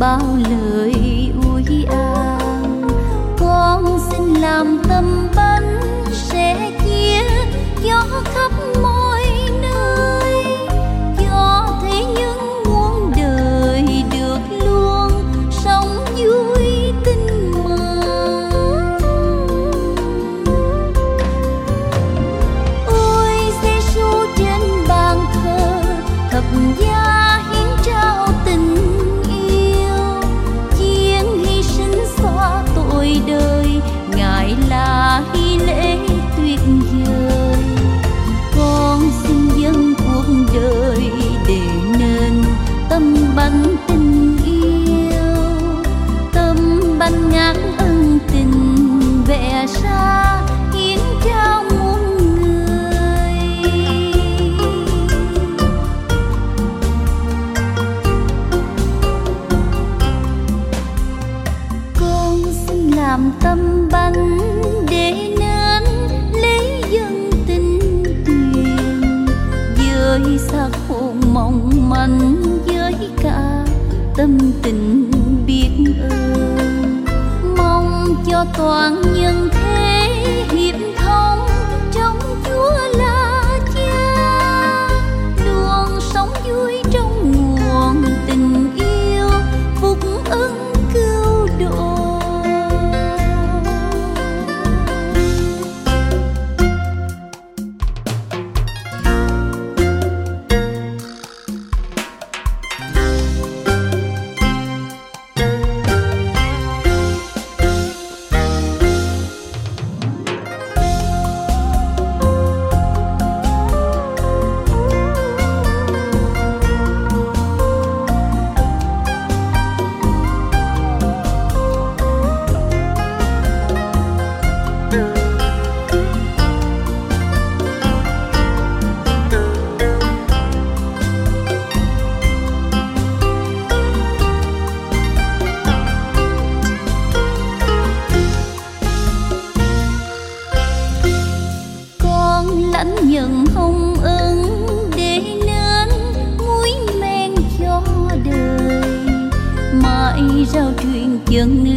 bao lời ui an. Con xin làm tâm bánh sẽ chia gió khắp mọi nơi, cho thế nhân muôn đời được luôn sống vui tình mừng. Ôi giê xu trên bàn thờ thập giá hiến trao tình yêu, chiến hy sinh xóa tội đời, ngài là hy lễ tuyệt vời. Con xin dâng cuộc đời để nên tâm bánh tình yêu, tâm bánh ngát ân tình vẽ ra hiến trao muôn người. Con xin làm tâm bánh để nên lấy dân tình tuyền, với xác hồn mong manh với cả tâm tình biết ơn. Mong cho toàn nhân thế hiệp thông trong Chúa là Cha, luôn sống vui trong nguồn tình yêu phúc ân cứu độ. Lãnh nhận hồng ân để nên muối men cho đời, mãi rao truyền chân